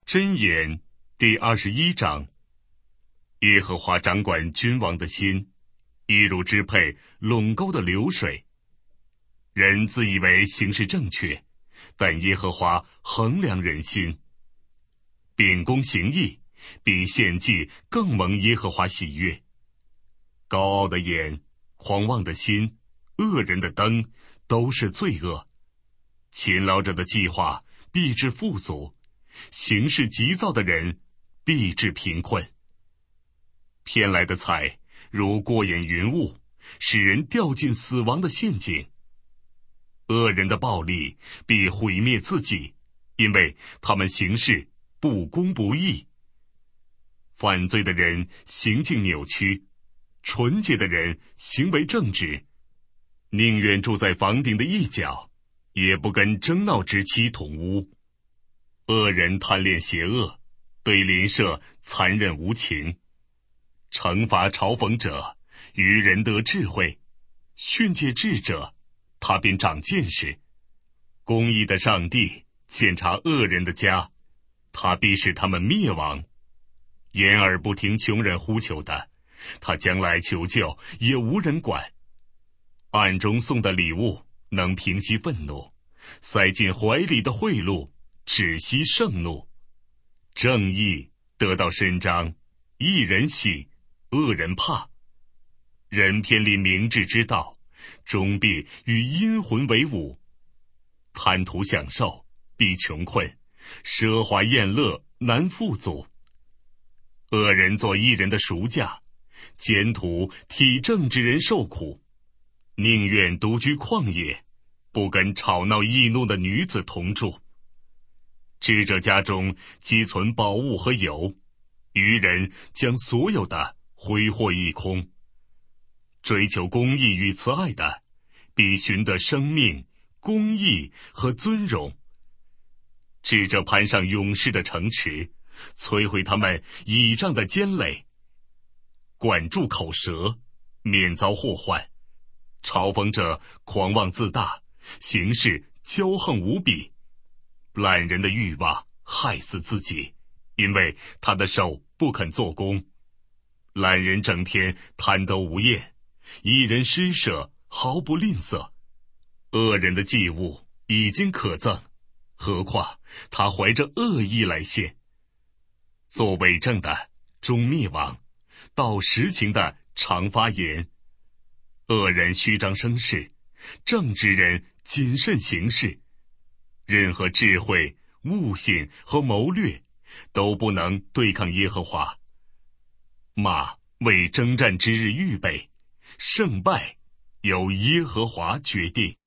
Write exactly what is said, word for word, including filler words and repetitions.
箴言第二十一章。耶和华掌管君王的心，一如支配垄沟的流水。人自以为行事正确，但耶和华衡量人心。秉公行义，比献祭更蒙耶和华喜悦。高傲的眼，狂妄的心，恶人的灯，都是罪恶。勤劳者的计划必致富足，行事急躁的人必致贫困。偏来的财如过眼云雾，使人掉进死亡的陷阱。恶人的暴力必毁灭自己，因为他们行事不公不义。犯罪的人行径扭曲，纯洁的人行为正直，宁愿住在房顶的一角，也不跟争闹之妻同屋。恶人贪恋邪恶，对邻舍残忍无情。惩罚嘲讽者，愚人得智慧；训诫智者，他便长见识。公义的上帝检查恶人的家，他必使他们灭亡。掩耳不听穷人呼求的，他将来求救也无人管。暗中送的礼物能平息愤怒，塞进怀里的贿赂止息盛怒。正义得到伸张，义人喜，恶人怕。人偏离明智之道，终必与阴魂为伍。贪图享受必穷困，奢华宴乐难富足。恶人做义人的赎价，奸徒替正直人受苦。宁愿独居旷野，不跟吵闹易怒的女子同住。智者家中积存宝物和油，愚人将所有的挥霍一空。追求公义与慈爱的，必寻得生命、公义和尊荣。智者攀上勇士的城池，摧毁他们倚仗的坚垒。管住口舌，免遭祸患。嘲讽者狂妄自大，行事骄横无比。懒人的欲望害死自己，因为他的手不肯做工。懒人整天贪得无厌，一人施舍毫不吝啬。恶人的祭物已经可憎，何况他怀着恶意来献。做伪证的终灭亡，道实情的常发言。恶人虚张声势，正直人谨慎行事。任何智慧、悟性和谋略都不能对抗耶和华。马为征战之日预备，胜败由耶和华决定。